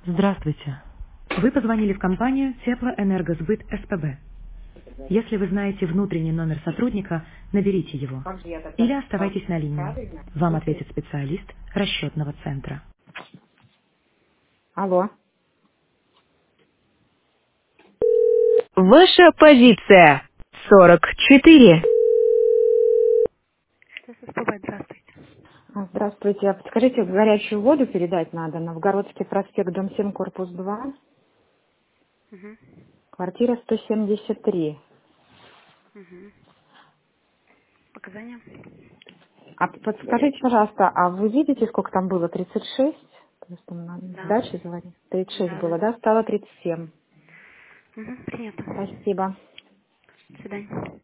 Здравствуйте. Вы позвонили в компанию Теплоэнергосбыт СПБ. Если вы знаете внутренний номер сотрудника, наберите его. Как же я Или тогда? оставайтесь на линии. Правильно? Вам ответит специалист расчетного центра. Алло. Ваша позиция 44. ССПБ, здравствуйте. Здравствуйте. А подскажите, горячую воду передать надо? Новгородский проспект, дом 7, корпус 2, Угу. квартира 173. Угу. Показания? А подскажите, пожалуйста, а вы видите, сколько там было? 36? Просто на Да. даче звонит. 36 Да, да. было, да? Стало 37. Угу. Принято. Спасибо. До свидания.